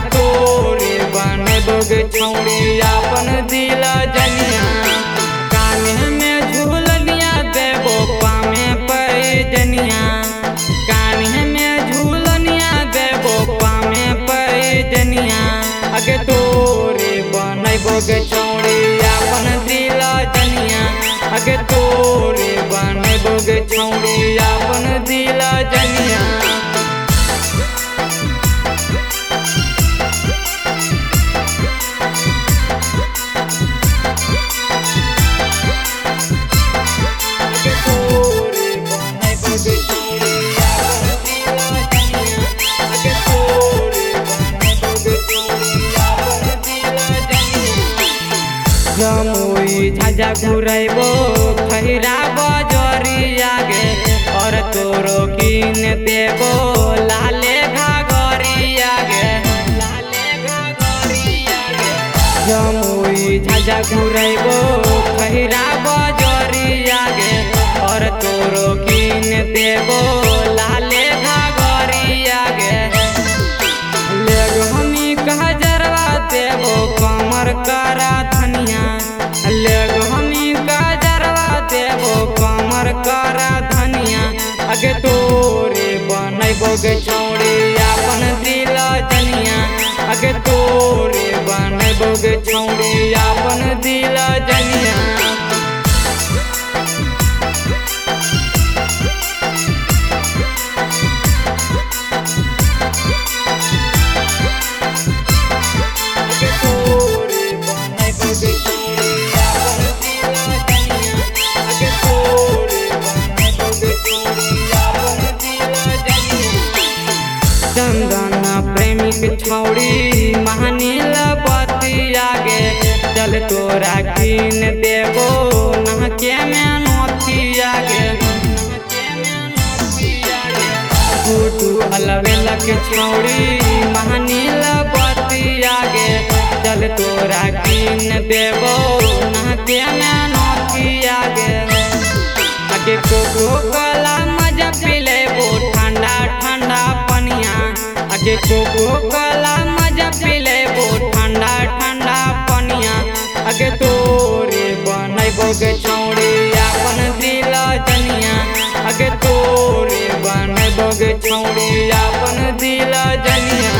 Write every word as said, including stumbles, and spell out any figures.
तोरे बनबोगे छौड़ी अपन दिल जनिया। कान्हे में झूलनिया देबो पामे पैजनिया। कान्हे में झूलनिया देबो पामे पैजनिया। अगे तोरे बनबोगे छौड़ी अपन दिल जनिया। अगे तोरे बनबोगे छौड़ी अपन दिल जनिया। जमुई झाझा घुरैबो खैरा बजरिया गे और तोरो कीन देबो लाले घाघरिया गे। लाले घाघरिया गे जमुई झाझा घुरैबो खैरा बजरिया गे और तोरो कीन देबो लाले घाघरिया गे। लेगो हमी कहा जरवा देबो कमर करा धनिया। लेगो हमी कहा जरवा देबो कमर करा धनिया। अगे तोरे बनबोगे छौड़ी अपन दिल जनिया। अगे तोरे बनबोगे छौड़ी अपन दिल जनिया। चंदन प्रेमी के छौड़ी महानील बतिया गे चल तोरा कीन देबो नहके में नोथिया गे। गुड्डू अलवेला के छौड़ी महानील बतिया गे चल तोरा कीन देबो नहके में नोथिया गे। अगे कोको कोला मजा पी लेबो ठंडा ठंडा पनिया। अगे कोको कोला मजा पी लेबो ठंडा ठंडा पनिया। अगे तोरे बनबोगे छौड़ी अपन दिल जनिया। अगे तोरे बनबोगे छौड़ी अपन दिल जनिया।